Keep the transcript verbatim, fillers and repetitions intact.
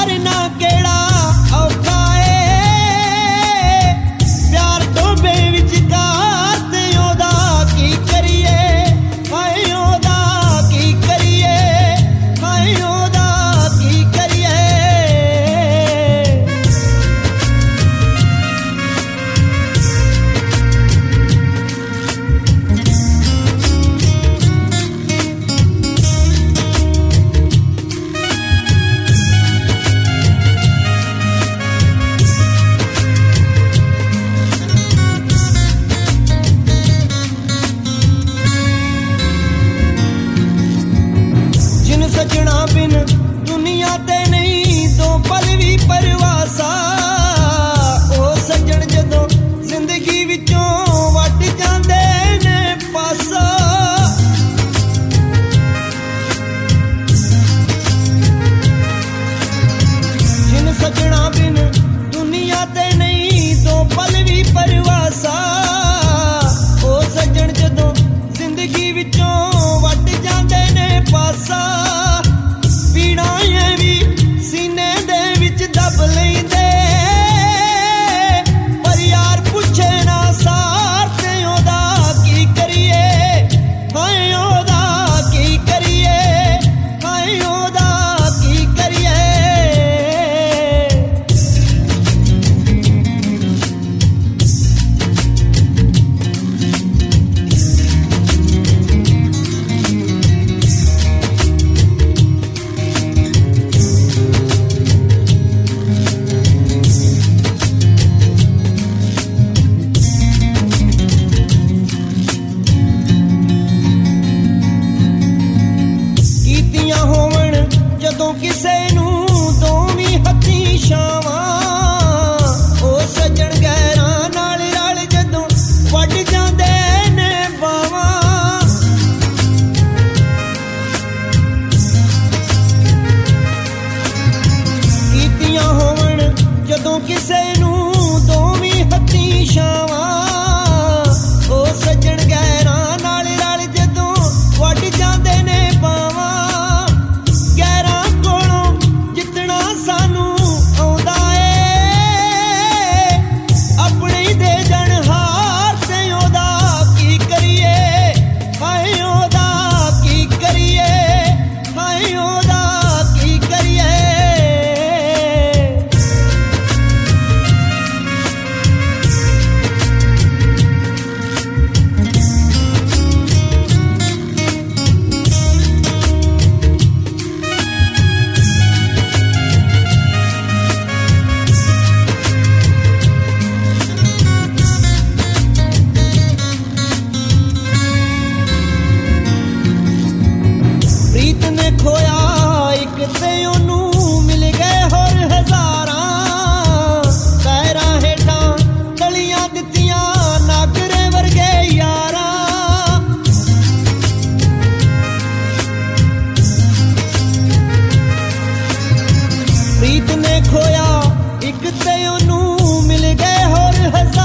करना केड़ा औखा है प्यार तो बेविचकार ते ओदा की करिए हाय ओदा की करिए हाय ओदा की करिए सजना बिन दुनिया ते नहीं दो पल भी परवासा ओ सजन जदों जिंदगी विचों वट जांदे ने पासा जिन सजना बिन दुनिया ते नहीं दो पल भी परवासा ओ सजन जदों जिंदगी विचों वट जांदे ने पासा दब लेंदे पर यार पुछे ना सार ते ओदा की करिए हाय ओदा की करिए हाय ओदा की करिए जदों किसे नूं दोवीं हत्थीं छावां ओ सजन गैरां नाल रल जदों वड जांदे ने बावां कीतियां होवण जदों किसे नूं दोवीं हत्थीं छावां ओ सजन गैरां नाल रल जदों वड जांदे ने बावां खोया एक ते ओनू मिल गए होर हजारां पैरां हेठां तलियां दित्तियां नागरे वर्गे यारां प्रीत ने खोया एक ते ओनू मिल गए होर